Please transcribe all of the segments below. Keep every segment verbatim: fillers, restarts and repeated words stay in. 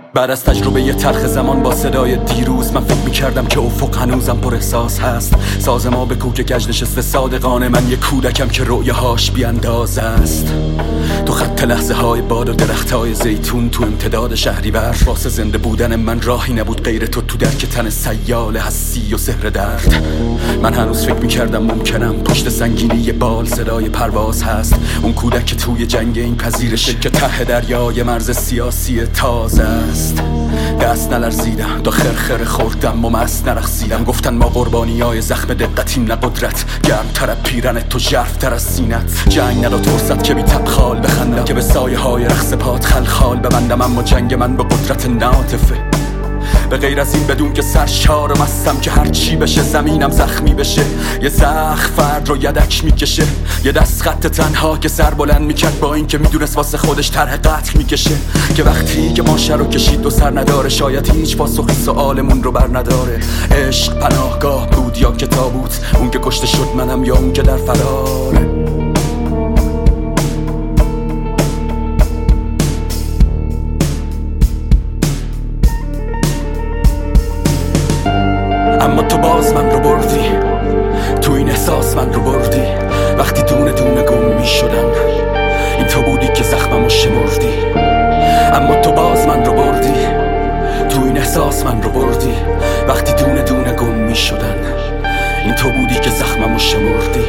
بعد از تجربه یه تلخ زمان با صدای دیروز، من فکر میکردم که افق هنوزم پر احساس هست. ساز ما به کوک گج نشسته صادقانه، من یه کودکم که رؤیاهاش بیانداز است. تو خط لحظه های باد و درخت های زیتون، تو امتداد شهریور، واسه زنده بودن من راهی نبود غیر تو، تو درک تن سیال هستی و سحر درد. من هنوز فکر میکردم ممکنم پشت سنگینی بال صدای پرواز هست. اون کودک که توی جنگ این پذیرشه که ته دریای مرز سیاسی تازه است. دست نلرزیدم، دا خرخر خوردم و مست نرخصیدم. گفتن ما قربانی های زخم دقتیم، نه قدرت. گرمتر پیرن تو، ژرفتر از سینت. جنگ نداد فرصت که بی تبخال بخندم، که به سایه های رقص پات خلخال ببندم. اما جنگ من به قدرت ناطفه، به غیر از این بدون که سرشار و مستم که هر چی بشه زمینم زخمی بشه. یه زخم فرد رو یدک میکشه، یه دست خط تنها که سر بلند میکرد با این که میدونست واسه خودش طرح قتل میکشه. که وقتی که ماشه رو کشید و سر نداره، شاید هیچ پاسخی سؤالمون رو بر نداره. عشق پناهگاه بود یا که تابوت، اون که کشته شد منم یا اون که در فراره. اما تو باز من رو بردی، تو این احساس من رو بردی. وقتی دونه دونه گم می شدم، این تو بودی که زخممو شمردی. اما تو باز من رو بردی، تو این احساس من رو بردی. وقتی دونه دونه گم می شدن، این تو بودی که زخممو شمردی.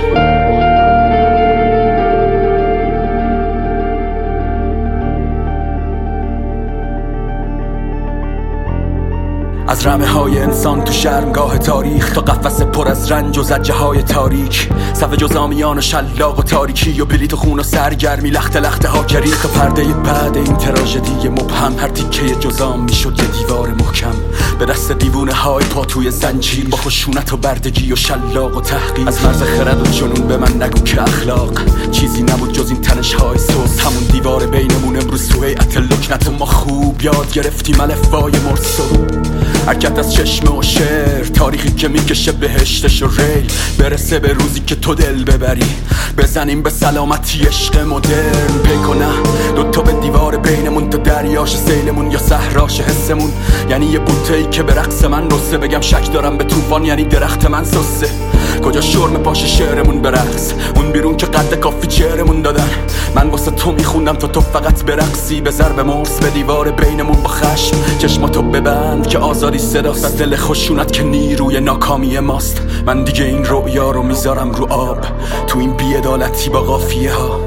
از رمه های انسان تو شرمگاه تاریخ، تا قفس پر از رنج و زجه های تاریک. صف جزامیان و شلاق و تاریکی و بلیط و خون و سرگرمی، لخت لخته ها کریخ. پرده بعد این تراژدی مبهم، هر تیکه جزام میشد یه دیوار محکم. به دست دیوونه های پا توی زنجیر، با خشونت و بردگی و شلاق و تحقیر. از مرز خرد و جنون به من نگو که اخلاق چیزی نبود جز این تنش های سوز. همون دیوار بینمون امروز تو هیئت لکنت، ما خوب یاد گرفتیم الفبای مرسو. حرکت از چشمه و شعر، تاریخی که میکشه بهشتش و ریل. برسه به روزی که تو دل ببری، بزنیم به سلامتی عشق مدرن. پیکنه دوتا به دیوار بینمون، تا دریاش سیلمون یا صحراش حسمون. یعنی یه بوته‌ای که به رقص من رسه، بگم شک دارم به طوفان یعنی درخت من سسه. کجا شرم پاش شعرمون برقص، اون بیرون که قد کافی چهرمون دادن. من واسه تو میخوندم تا تو فقط برقصی. به ضرب مرس به دیوار بینمون با خشم، چشماتو ببند که آزادی صداست. از دل خشونت که نیروی ناکامی ماست. من دیگه این رؤیا رو میذارم رو آب، تو این بی‌عدالتی با قافیه ها.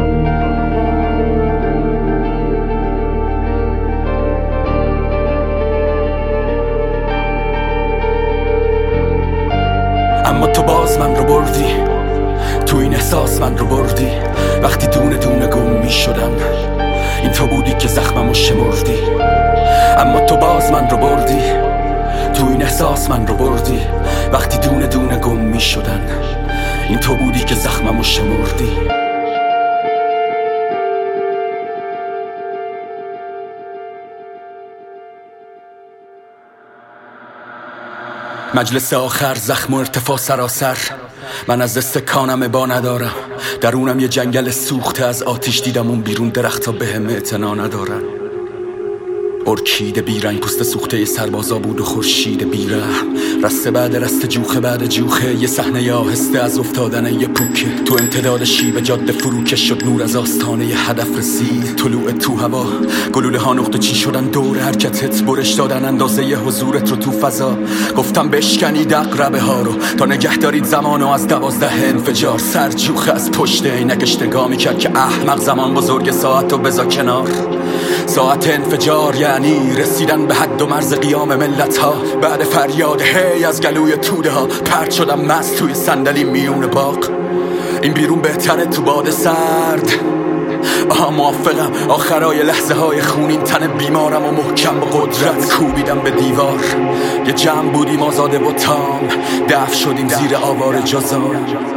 اما تو باز من رو بردی، تو این احساس من رو بردی. وقتی دونه دونه گم می شدم، این تو بودی که زخممو شمردی. اما تو باز من رو بردی، تو این احساس من رو بردی. وقتی دونه دونه گم می شدن، این تو بودی که زخممو شمردی. مجلس آخر، زخم و ارتفاع سراسر. من از استکانم با ندارم، درونم یه جنگل سوخته از آتیش. دیدم اون بیرون درخت ها به هم اعتنا ندارن. ارکیده بیرنگ پوست سوخته سربازا بود و خورشید بیره. رسته بعد رسته، جوخه بعد جوخه، یه صحنه آهسته از افتادن یه پوکه. تو امتداد شیب جاده فروکش شد، نور از آستانه ی هدف رسید. طلوع تو هوا، گلوله ها نقطه چی شدن دور حرکتت. برش دادن اندازه ی حضورت رو تو فضا. گفتم بشکنید عقربه ها رو، تا نگه دارید زمانو از دوازده انفجار. سر جوخه از پشت عینکش نگاه میکرد که احمق زمان بزرگ ساعت رو بذار کنار. ساعت انفجار یعنی رسیدن به حد و مرز قیام ملت ها. بعد فریاد هی از گلوی توده ها، پرت شدم مست توی صندلی میون باغ. این بیرون بهتره تو باد سرد. آها موافقم، آخرای لحظه های خونین تن بیمارم و محکم با قدرت کوبیدم به دیوار. یه جمع بودیم آزاده و تام، دفع شدیم زیر آوار جزام.